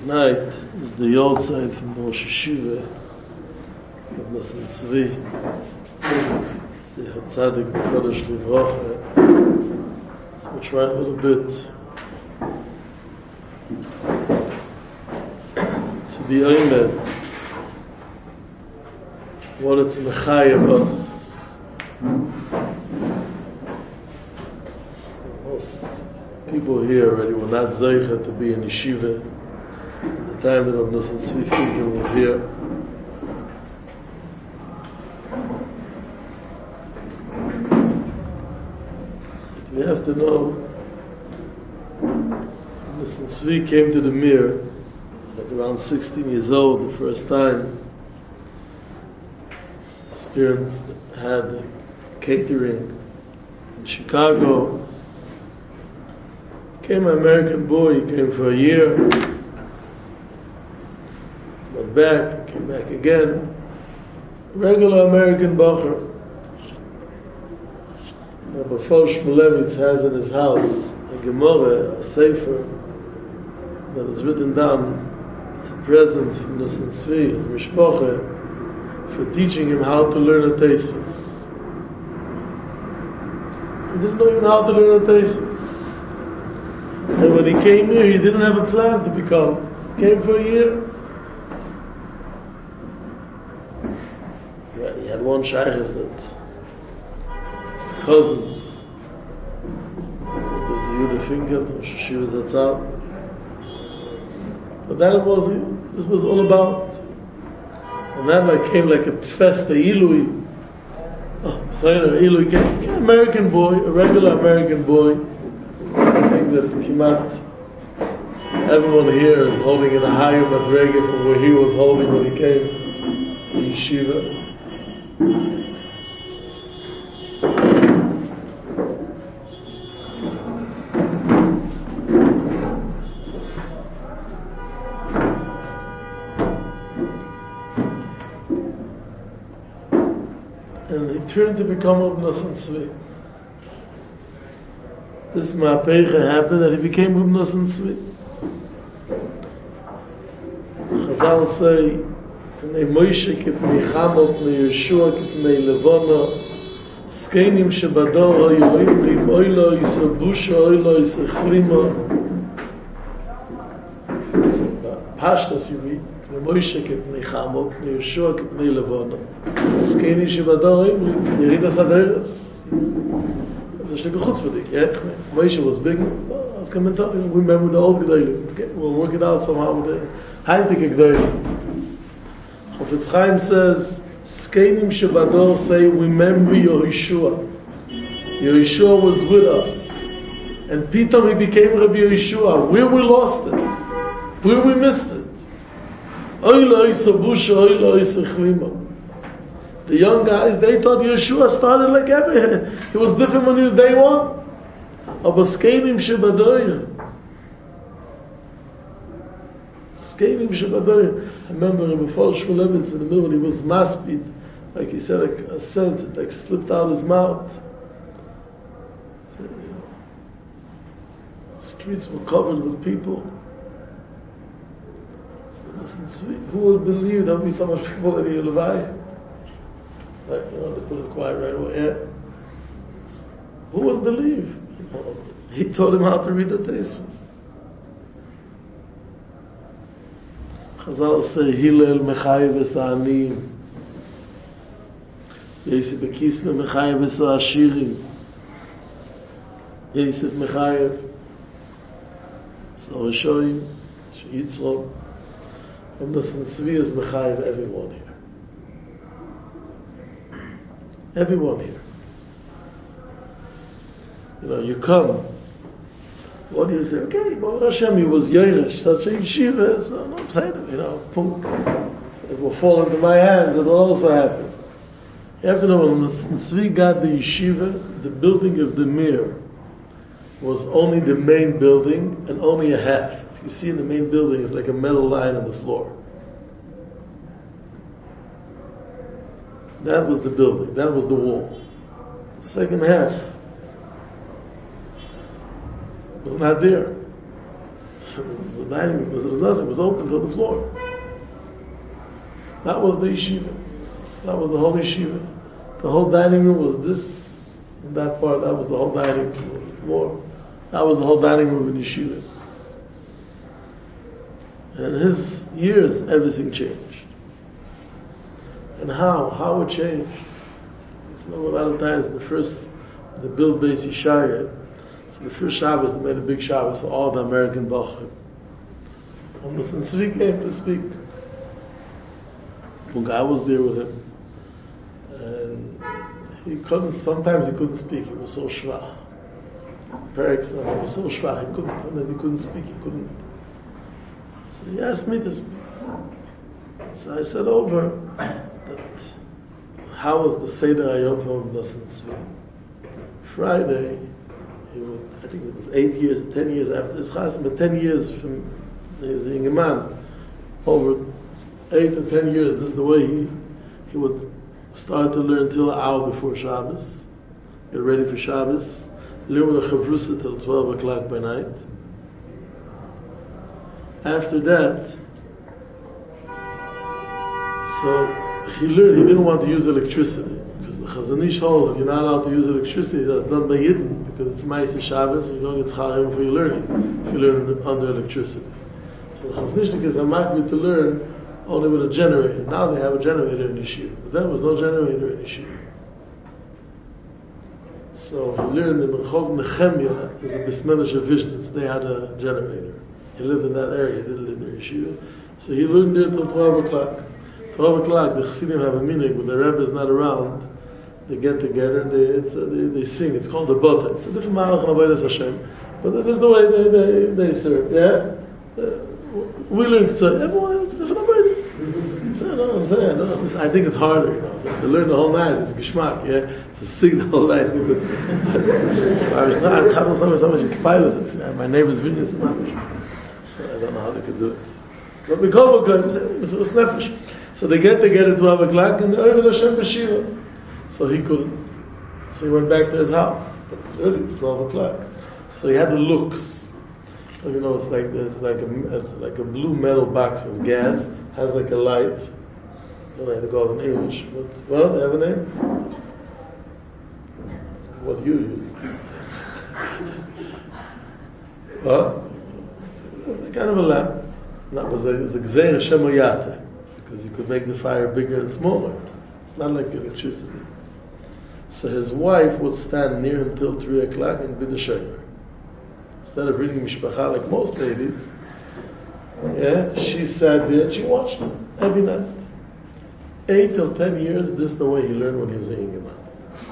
Tonight is the Yortzeit from Rosh Hashiva of Nosson Tzvi. It's the Hatzadik B'Kodesh Livrocha. So we'll try a little bit to be oimed what it's mechayev us. Most people here already were not zeicha to be in yeshiva. The time that Nosson Tzvi Finkel was here. But we have to know, Nosson Tzvi came to the Mir. He was like around 16 years old the first time. His parents had catering in Chicago. He became an American boy. He came for a year. Went back, came back again. Regular American bacher. Rabbi Fosh Shmulevitz has in his house a Gemara, a Sefer, that is written down. It's a present from Nosson Tzvi, his mishpacha, for teaching him how to learn a Tosfos. He didn't know even how to learn a Tosfos. And when he came here, he didn't have a plan to become. He came for a year. He had one shaykhis that his cousin, so there's Yehuda Finkel, Rosh Hashiva Zatzal. But that this was all about. And that came like a festa, Ilui. Ilui came, an American boy, a regular American boy. I think that Kimat, everyone here is holding in a higher madrega from where he was holding when he came to yeshiva. And he turned to become a Nosson Tzvi. This ma'apecha happened that he became a Nosson Tzvi. Chazal say, K'nei Moshe k'pnei Chamo, k'nei Yeshua k'pnei Levona, Skenim shebador oyoim oilo yisobusha oilo yisechlima. Pashtas you read, K'nei Moshe k'pnei Chamo, k'nei Yeshua k'pnei Levona, Skenim shebador oyoim yeridas haderes. There's like a chutzpah. Moshe was big. As commentator, we remember the old Gedolim. Okay, we'll work it out somehow with the Heinrich Gedolim. Chofetz Chaim says, Skenim Shebador say, remember Yehoshua. Yehoshua was with us. And Pitom he became Rabbi Yehoshua. Where we lost it. Where we missed it. Oilo Yisabusha, Oilo Yisechlima. The young guys, they thought Yeshua started like ever. He was different when he was day one. Aber Skenim Shebadoyer. Skenim Shebadoyer. I remember Rabbi Fosh Shmulevitz in the middle when he was maspid, like he said, like a sense, it like slipped out of his mouth. Streets were covered with people. So listen, who would believe there would be so much people in Yelovai? Like, they put it quiet right away. Yeah. Who would believe? He taught him how to read the Tosfos. Chazal say, Hillel mechayev es ha'aniyim. Yosef Kisma mechayev es ha'ashirim. Yosef mechayev. So Rishoyim, Yitzro. And Nosson Tzvi is mechayev everyone here. Everyone here. You know, you come. What do you say? Okay, Baruch Hashem, he was Yeresh, such a yeshiva. So, no, I'm saying, you know, it will fall into my hands. It will also happen. You have to know, when Tzvi got the yeshiva, the building of the Mir was only the main building and only a half. If you see in the main building, it's like a metal line on the floor. That was the building. That was the wall. The second half was not there. The dining room was nothing. It was open to the floor. That was the yeshiva. That was the whole yeshiva. The whole dining room was this, and that part. That was the whole dining room floor. That was the whole dining room in yeshiva. And in his years, everything changed. And how it changed? It's not a lot of times. The build base Yeshaya. So the first Shabbos, they made a big Shabbos for all the American Bachim. And Moshe Tzvi came to speak. And I was there with him. And sometimes he couldn't speak. He was so schwach. Perek said, he was so schwach. Sometimes he couldn't speak. So he asked me to speak. So I said over that, how was the Seder Hayom of Moshe Tzvi? Friday, I think it was 8 years, 10 years after his chassan, but 10 years from he was being a man. Over 8 or 10 years, this is the way he would start to learn till an hour before Shabbos, get ready for Shabbos, learn with a chavrusa till 12 o'clock by night. After that, so he learned he didn't want to use electricity. The Chazon Ish holds if you're not allowed to use electricity, that's done by Yidden, because it's Ma'aseh Shabbos, and you don't get Tzchayim for your learning, if you learn under electricity. So the Chazon Ish is a makbid to learn only with a generator. Now they have a generator in Yeshiva, but then there was no generator in Yeshiva. So he learned in Rechov Nechemia, is a Bismenish of Vishnitz, they had a generator. He lived in that area, he didn't live near Yeshiva. So he learned there till 12 o'clock. 12 o'clock, the Chassidim have a minig, when the Rebbe is not around, they get together and they sing. It's called the Bota. It's a different Malach and Avodas Hashem. But that is the way they serve. Yeah? We learn Ktsa. Everyone has different Avodas. I'm saying. I think it's harder, to learn the whole night. It's Geshmak, yeah? To sing the whole night. My neighbor's vineyard is Mamish. I don't know how they could do it. But we call it's Nefesh. So they get together at 12 o'clock and Oived Hashem B'Shiva. So he couldn't. So he went back to his house. But it's early, it's 12 o'clock. So he had the looks. It's like a blue metal box of gas, has like a light. I don't know how to call it in English. But, they have a name? What do you use? It's kind of a lamp. It's a Gzeir Shemoyate, because you could make the fire bigger and smaller. It's not like electricity. So his wife would stand near him till 3 o'clock and be the shomer. Instead of reading Mishpacha like most ladies, she sat there and she watched him every night. 8 or 10 years, this is the way he learned when he was a young man.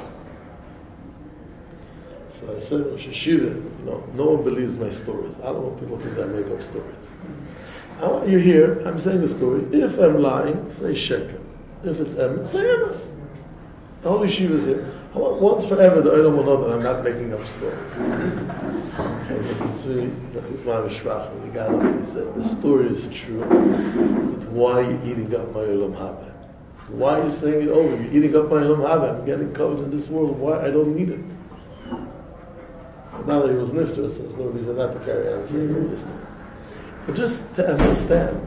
So I said, Sheshiva, no one believes my stories. I don't want people to think I make up stories. I want you here, I'm saying a story. If I'm lying, say sheker. If it's emes, say emes. The whole yeshiva is here. I want once forever the Olam will know that I'm not making up stories. So it's my mishpach. When he got up, he said, the story is true, but why are you eating up my Olam Haba? Why are you saying it over? You're eating up my Olam Haba. I'm getting covered in this world. Why? I don't need it. But now that he was nifter, so there's no reason not to carry on saying this story. But just to understand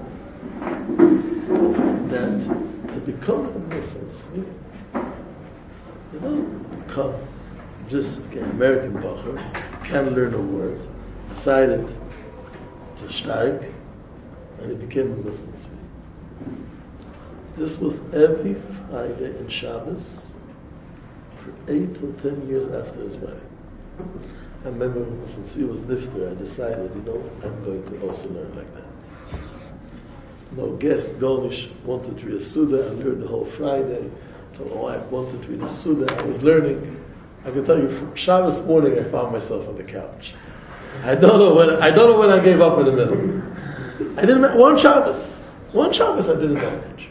that to become a Moshe Tzvi, it doesn't become just an American bacher, can't learn a word, decided to steig, and he became a Moshe Tzvi. This was every Friday in Shabbos for 8 to 10 years after his wedding. I remember when Moshe Tzvi was nifter, I decided, I'm going to also learn like that. No guest, Gornish wanted to read a Suda, I learned the whole Friday. My wife wanted to read a Suda, I was learning. I can tell you, from Shabbos morning, I found myself on the couch. I don't know when I gave up in the middle. I didn't one Shabbos I didn't manage.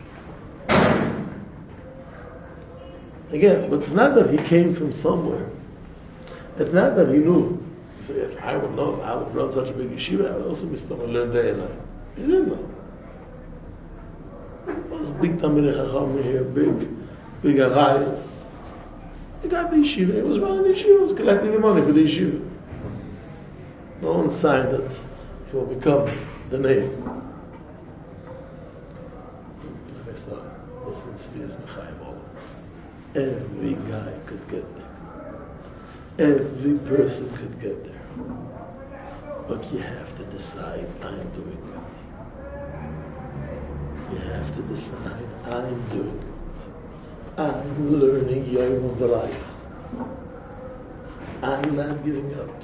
Again, but it's not that he came from somewhere. It's not that he knew. He said, if I would know, I would run such a big yeshiva, I would also be still and learn day and night. He didn't know. It was big Talmidei Chacham here, big arayos. He got the yeshiva, he was running the yeshiva, he was collecting the money for the yeshiva. No one signed that He will become the name. Listen, Tzvi is Mechayev all of us. Every guy could get there. Every person could get there. But you have to decide, I'm doing it. You have to decide, I'm doing it. I'm learning Yom V'Layla. I'm not giving up.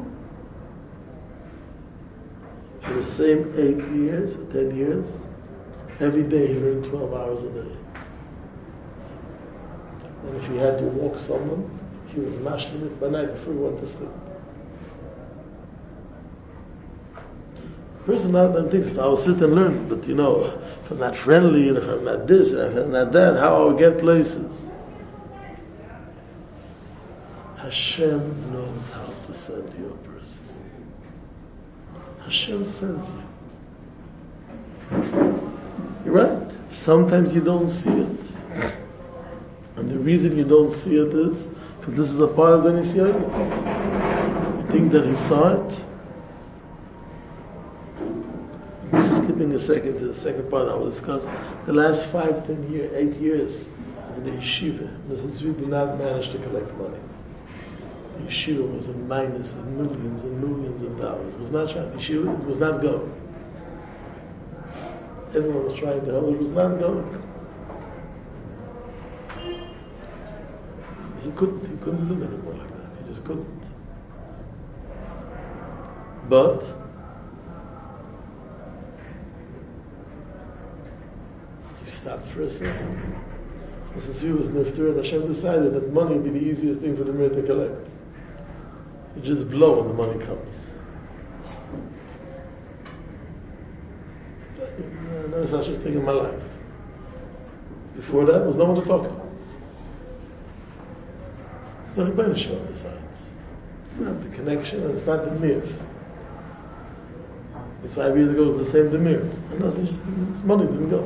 For the same 8 years, or 10 years, every day he learned 12 hours a day. And if he had to walk someone, he was mashlim it by night before he went to sleep. The person now then thinks, if I will sit and learn, but if I'm not friendly, and if I'm not this, and if I'm not that, how I'll get places? Hashem knows how to send you a person. Hashem sends you. You're right. Sometimes you don't see it. And the reason you don't see it is because this is a part of the Nisyonos. You think that he saw it? Skipping a second to the second part I will discuss. The last 5, 10 years, 8 years of the yeshiva, Mr. Tzvi did not manage to collect money. The yeshiva was in minus in millions and millions of dollars. It was not shot. The yeshiva was not going. Everyone was trying to help. It was not going. He couldn't live anymore like that. He just couldn't. But he stopped for a second. Since he was nifter, and Hashem decided that money would be the easiest thing for the Mir to collect. You just blow when the money comes. Never such a thing in my life. Before that, there was no one to talk to. It's not Rebbeinu Shalom decides. It's not the connection, and it's not the mir. It's 5 years ago, it was the same the mir. And nothing, just his money didn't go.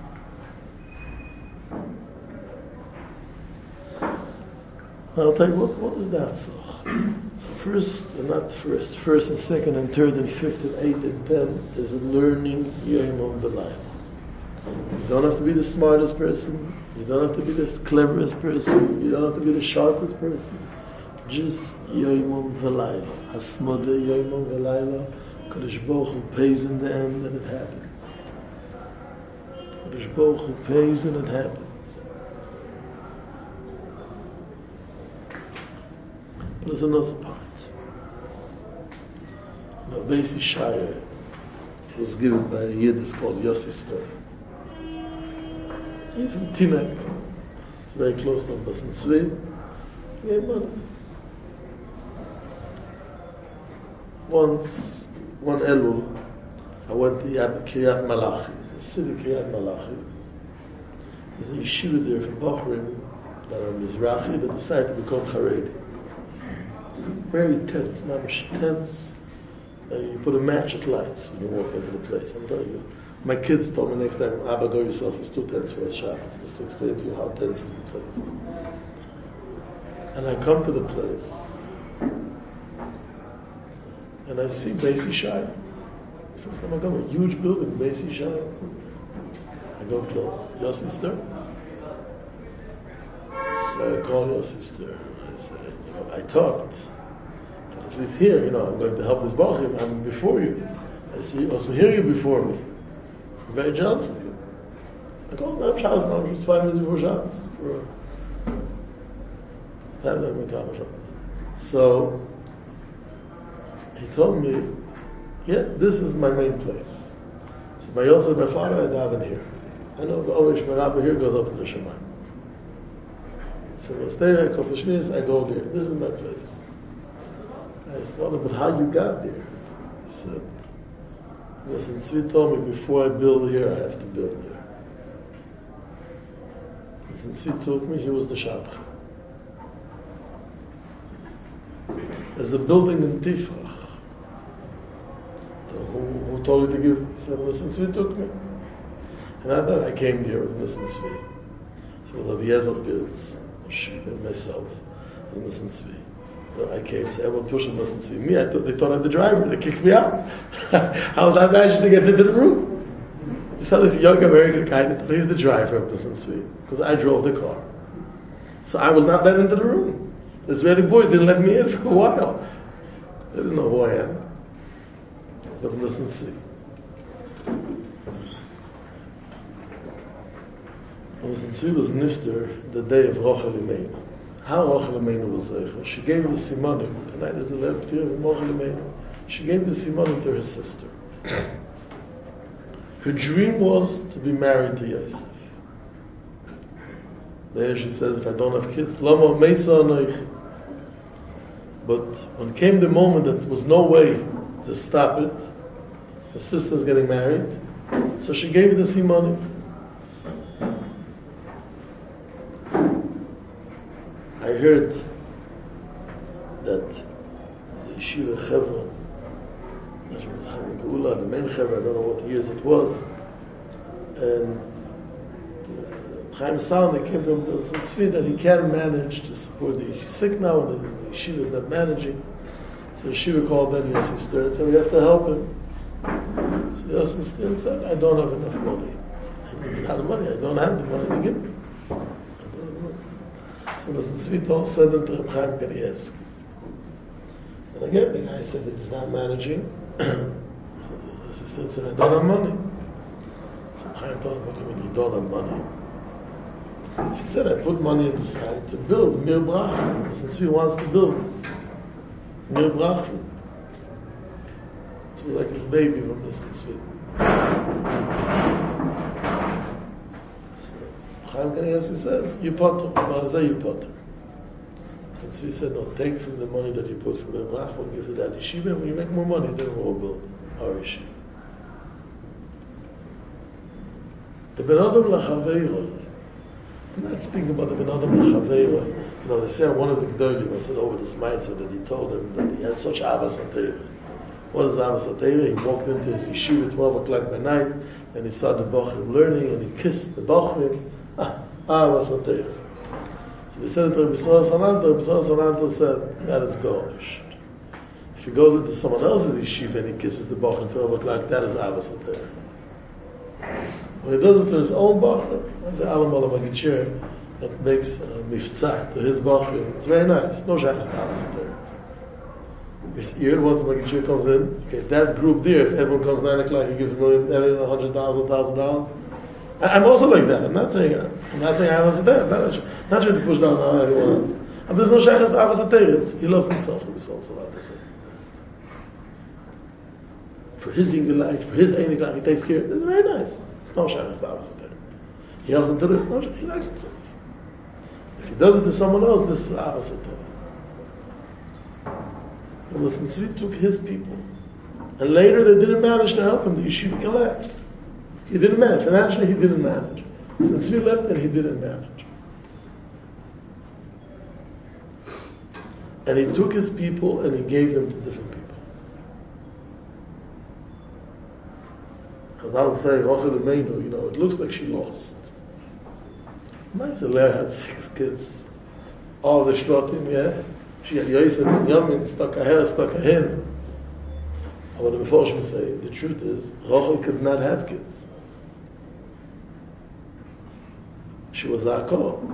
I'll tell you what is that so? So first and second and third and fifth and 8 and 10 is learning Yom V'Layla. You don't have to be the smartest person. You don't have to be the cleverest person. You don't have to be the sharpest person. Just Yom V'Layla. Hasmode Yom V'Layla. Kodesh Baruch Hu pays in the end and it happens. Kodesh Baruch Hu pays and it happens. But there's another part. Beis Yishaya was given by a Yid that's called Yossi Stern. He's from Tinek. It's very close to Bas Tzvi. He gave money. Once, one Elul, I went to Kiryat Malachi. It's a city, Kiryat Malachi. There's a yeshiva there from Bahrain that are Mizrahi that decided to become Haredi. Very tense, mamish tense. You put a match at lights when you walk into the place. I'm telling you. My kids told me next time, Abba, go yourself. It's too tense for a Shabbos. Just to explain to you how tense is the place. And I come to the place, and I see Beis Yishaya. First time I come, a huge building, Beis Yishaya. I go close. Yossi Stern. So I call Yossi Stern. I say, I talked. At least here, I'm going to help this Bachim. I'm before you. I see, also hear you before me. I'm very jealous of you. I called him Shabbos now, just 5 minutes before Shabbos. For time that we come Shabbos. So he told me, yeah, this is my main place. So my Yosef, my father, I daven here. I know the Orish, my Rabbi here goes up to the Shemayim. So I stay there, Kofashnis, I go there. This is my place. I thought, but how you got there? He said, listen, Tzvi told me before I build here, I have to build there. And since Tzvi took me, he was the Shadchan. There's a building in Tifrach. So who told you to give? He said, listen, Tzvi took me. And I thought I came here with Mr. Tzvi. So it was Aviezel builds, and myself, and Mr. Tzvi. I came, so everyone pushing mustn't see me. They thought I'm the driver. They kicked me out. I was not managing to get into the room. They saw this young American guy that thought he's the driver of Listen Sweet because I drove the car. So I was not let into the room. The Israeli boys didn't let me in for a while. They didn't know who I am. But Listen Sweet. Listen Sweet was nifter the day of Rochel Imeinu. How Rochel Imeinu was zeicha? She gave the simanim. Tonight is the Lev P'tir of Rochel Imeinu. She gave the simanim to her sister. Her dream was to be married to Yosef. There she says, if I don't have kids, Lama Mesa Anoichi. But when came the moment that there was no way to stop it, her sister's getting married, so she gave the simanim. I heard that the Yeshiva Chevron, the main Chevron, I don't know what years it was, and Chaim Salmi came to him and said that he can't manage to support the he's sick now and the Yeshiva is not managing. So the Yeshiva called Ben Yossi Stern and said, we have to help him. So Yossi Stern said, I don't have enough money. He doesn't have the money, I don't have the money to give him. So Listen Sweet don't send him to Reb Chaim Kanievsky. And again, the guy said that he's not managing. So the assistant said, I don't have money. So Chaim told him, what do you mean you don't have money? She said, I put money on the side to build Mir Bracha. Listen Sweet wants to build Mir Bracha. It was like his baby from Listen Sweet. Chaim Kanievsky says, you potter, you potter. Since we said, no, take from the money that you put for the brach, we'll give to that yeshiva, and when you make more money, then we'll build our yeshiva. The Ben Adam Lachaveiroi, I'm not speaking about the Ben Adam Lachaveiroi. You know, they say one of the Gdolim, I said over this mindset that he told him that he had such Avas HaTeirah. What is Avas HaTeirah? He walked into his yeshiva at 12 o'clock by night, and he saw the Bachrim learning, and he kissed the Bachrim. Avas HaTeirah. So they said it to Rabbi Yisrael Salanter said, that is Gorish. If he goes into someone else's yeshiva and he kisses the Bachrim at 12 o'clock, that is Avas HaTeirah. When he does it to his own Bachrim, that's the Alam Olam HaGitcher that makes miftzah to his Bachrim. It's very nice. No shaykhs to Avas HaTeirah. You hear once Magitcher comes in, okay, that group there, if everyone comes 9 o'clock, he gives a million, $100,000, $1,000. I'm also like that. I'm not saying I was there. I'm not trying to push down on everyone else. And there's no shaykhs to Avas HaTeirah. He loves himself for himself. For his Yingulite, for his Einiglah, he takes care of it. It's very nice. It's no shaykhs to Avas HaTeirah. He helps him to do it. No, he likes himself. If he does it to someone else, this is Avas HaTeirah. And Listen Sweet took his people. And later they didn't manage to help him. The yeshiva collapsed. He didn't manage. Financially, he didn't manage. Since we left, and he didn't manage. And he took his people and he gave them to different people. Chazal say, Rochel Imeinu, you know, it looks like she lost. Maisa Leah had 6 kids. All the Shvatim, yeah? She had Yosef and Yamin, stuck her hair, stuck her hen. And what the Meforshim say, the truth is, Rochel could not have kids. She was Yaakov.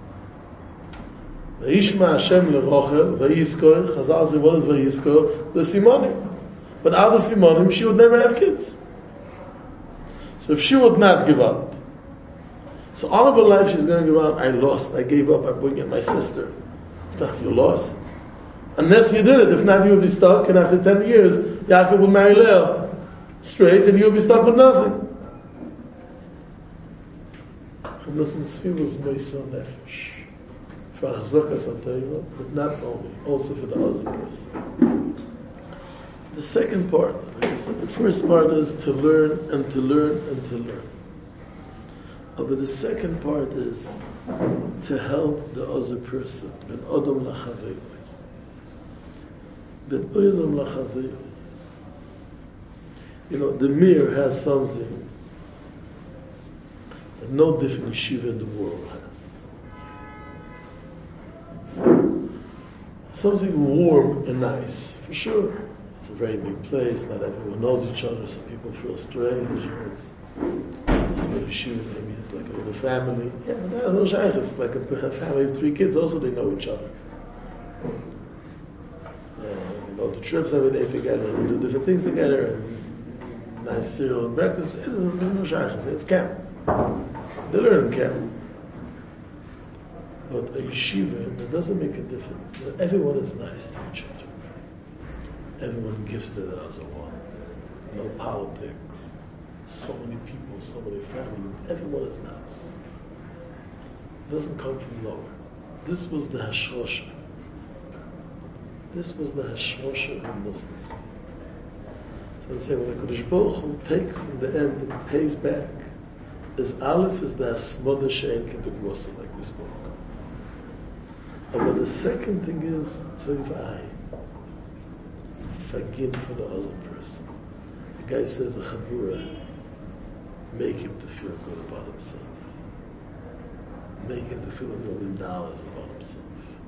Vayishma Hashem leRochel, Vayizkor, Chazal say, what is Vayizkor? The Simonim. But out of the Simonim, she would never have kids. So if she would not give up, so all of her life she's going to give up, I lost, I gave up, I'm bringing my sister. You lost. Unless you did it, if not you would be stuck, and after 10 years, Yaakov would marry Leah straight, and you would be stuck with nothing. Listen, Tzvi was Moisa Nefesh. For Achzokas HaTeirah, but not only, also for the other person. The second part, like I said, the first part is to learn and to learn and to learn. But the second part is to help the other person. Ben Adam Lachaveiroi. Ben Adam Lachaveiroi. You know, the Mir has something that no different yeshiva in the world has. something warm and nice, for sure. It's a very big place, not everyone knows each other, so people feel strange. This yeshiva maybe it's like a little family. Yeah, but that's no shaykh. It's like a family of 3 kids, also they know each other. They go to trips every day together, they do different things together, and nice cereal and breakfast. There's no shaykh. It's camp. They learn in camp. But a yeshiva, it doesn't make a difference. Everyone is nice to each other. Everyone gives to the other one. No politics. So many people, so many families. Everyone is nice. It doesn't come from nowhere. This was the hashosha. This was the hashosha of Muslims. So they say when the Kodesh Baruch Hu takes in the end and pays back, is Aleph is the Asmoda Shein Kedugmosa, like we spoke. But the second thing is Toivai. Forgive for the other person. The guy says a Chabura, make him to feel good about himself. Make him to feel $1 million about himself.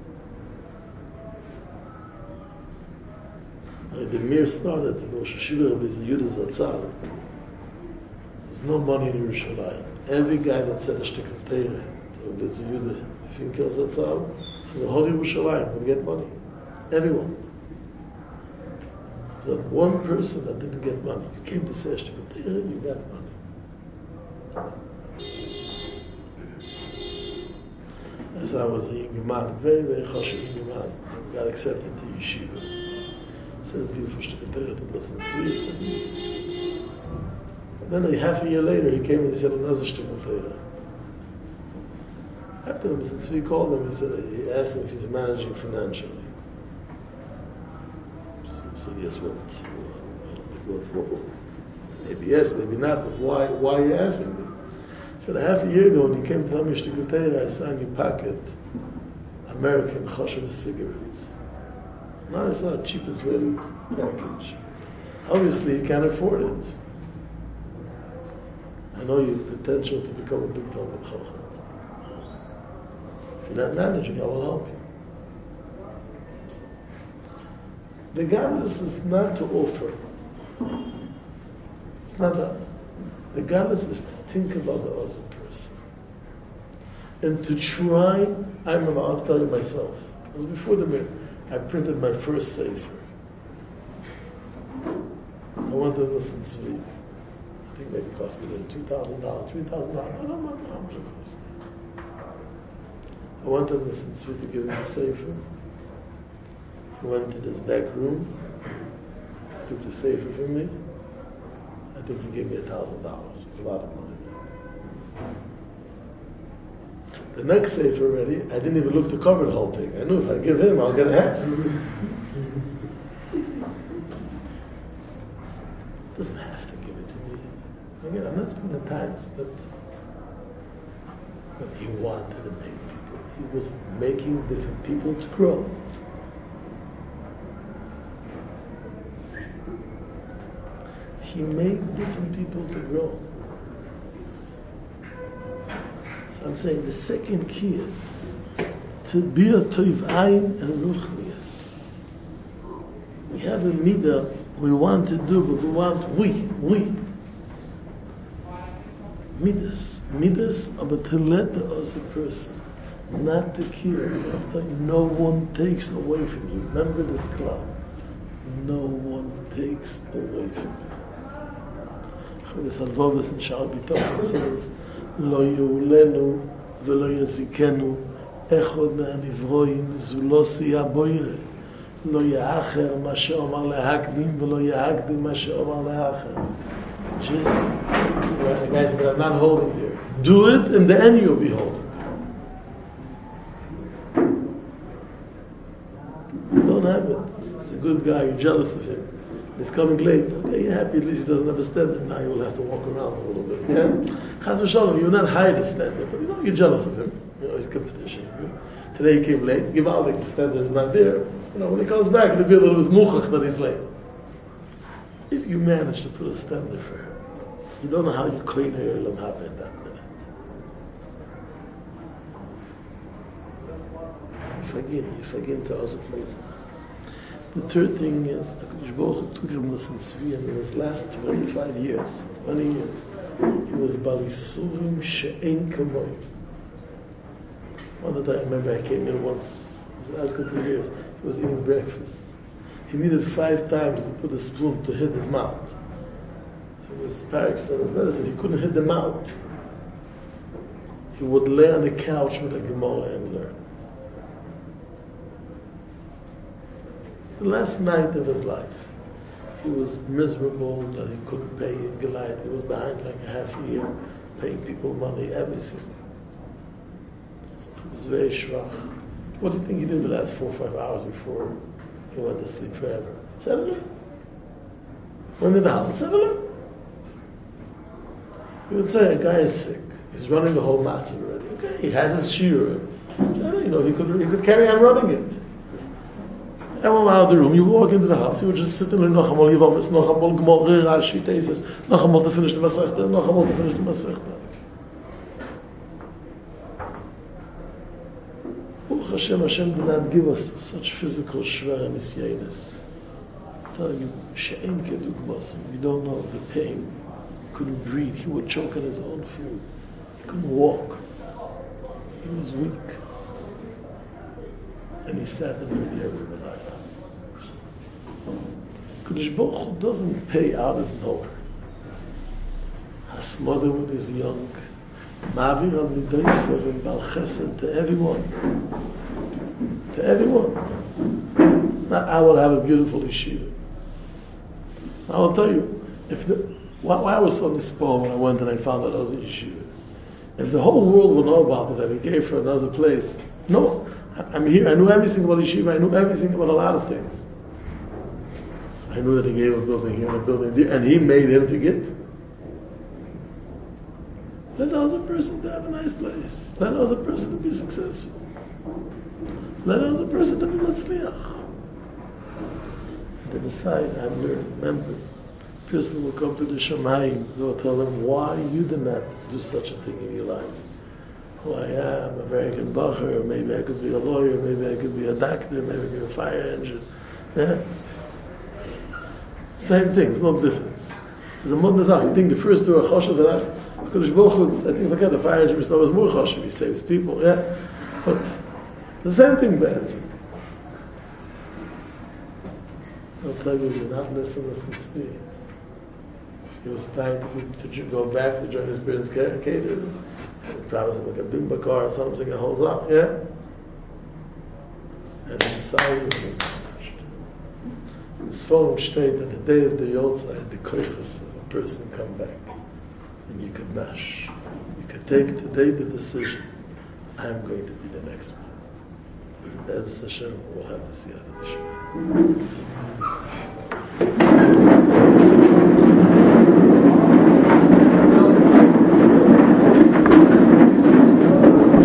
The Mir started, Rosh Hashiva Rabbi Yehuda Zatzal. There's no money in Yerushalayim. Every guy that said a shtickl Teireh to Rabbi Yehuda Finkel Zatzal, from the whole Yerushalayim will get money. Everyone. There's not one person that didn't get money. You came to say shtickl Teireh, you got money. As I was a young man, very, very choshev young man, I got accepted to yeshiva. Said a beautiful shtickl Teireh, it wasn't sweet. Then half a year later, he came and he said another shtickl Teireh. After him, since we called him, he asked him if he's managing financially. So he said, yes, what? Maybe yes, maybe not, but why are you asking me? He said, half a year ago, when you came to tell me shtickl Teireh, I saw in your pocket American choshev cigarettes. Now I saw a cheap Israeli package. Obviously, you can't afford it. I know you have potential to become a big Talmid Chacham. If you're not managing, I will help you. The godless is not to offer. It's not that. The godless is to think about the other person. And to try, I remember, I'll tell you myself, it was before the mirror, I printed my first sefer. I wanted to listen to it. I think maybe it cost me $2,000, $3,000. I don't know how much it cost me. I wanted to listen to it to give him the sefer. I went to this back room, took the sefer from me. I think he gave me $1,000. It was a lot of money. The next sefer already, I didn't even look to cover the whole thing. I knew if I give him, I'll get a half. Doesn't have to give it to me. Again, I'm not speaking of times that he wanted to make people. He was making different people to grow. He made different people to grow. So I'm saying the second key is to be a toiv ayin and ruchnius. We have a midah we want to do, but we. Midas, but to let the other person, not to kill. No one takes away from you. Remember this club. No one takes away from you. Chavis Alvovas in Sha'ar B'tochen says, Lo yeulenu v'lo yazikenu echod me'anivroim zulo siya boire lo ya'acher ma she'omar lehakdim v'lo ya'akdim ma she'omar le'acher. Just, the guys that are not holding there. Do it, and the end you'll be holding. You don't have it. It's a good guy, you're jealous of him. He's coming late. Okay, you're happy, at least he doesn't have a standard. Now you will have to walk around a little bit. Yeah? Chas v'shalom, you're not high the standard, but you're jealous of him. He's competition. Today he came late. Give out the standard is not there. When he comes back, it'll be a little bit muchach that he's late. If you manage to put a standard for him, you don't know how you clean her Elam happen at that minute. forget to other places. The third thing is, HaKadosh Baruch Hu took him since in his last 20 years, he was Balisurim She'en Kamoy. One time I remember I came in once, his last couple of years, he was eating breakfast. He needed 5 times to put a spoon to hit his mouth. It was Parkinson, his medicine, he couldn't hit the mouth. He would lay on the couch with a Gemara and learn. The last night of his life, he was miserable that he couldn't pay Goliath. He was behind like a half a year, paying people money, everything. He was very schwach. What do you think he did the last 4 or 5 hours before he went to sleep forever? Settler? Went in the house and settled. He would say, a guy is sick. He's running the whole matzah already. Okay, he has his shiur. He could carry on running it. And when out of the room, you walk into the house, you would just sit in there, Nachamol Yivamis, Nachamol Gmor, Rashi, Tesis, Nachamol to finish the Masechta, Nachamol to finish the Masechta. Baruch Hashem did not give us such physical shver and nisyanis. I'm telling you, She'en Kedugmasim, you don't know the pain. He couldn't breathe, he would choke on his own food. He couldn't walk. He was weak. And he sat in the air with the light. Kadosh Baruch Hu doesn't pay out of nowhere. Hasmada when he's young, Ma'avir al Midaisav and Bal Chesed to everyone. To everyone. Not I will have a beautiful yeshiva. I will tell you, why I was so nispo when I went and I found out I was a yeshiva. If the whole world would know about it, that he gave for another place. No, I'm here. I knew everything about yeshiva. I knew everything about a lot of things. I knew that he gave a building here and a building there, and he made him to give. Let other person to have a nice place. Let other person to be successful. Let other person to be matzliach. They decide, I'm learning. Remember, person will come to the Shamayim, they'll tell them why you did not do such a thing in your life. Who I am, American Bacher, maybe I could be a lawyer, maybe I could be a doctor, maybe I could be a fire engine. Yeah? Same thing, it's no difference. There's a Mudnazah, you think the first two are Choshev, the last, Kodesh Baruch Hu, I think, forget the fire engine, was more Choshev, he saves people, yeah? But the same thing, Be'etzim. I'll tell you, you're not listening to speak. He was planning to go back to join his parents' caterer. He promised him like a bimba car or something that holds up, yeah? And he decided to be in this forum state that the day of the Yotzai, the koiches of a person come back. And you could mash. You could take today the decision, I'm going to be the next one. As Hashem will have the siyata.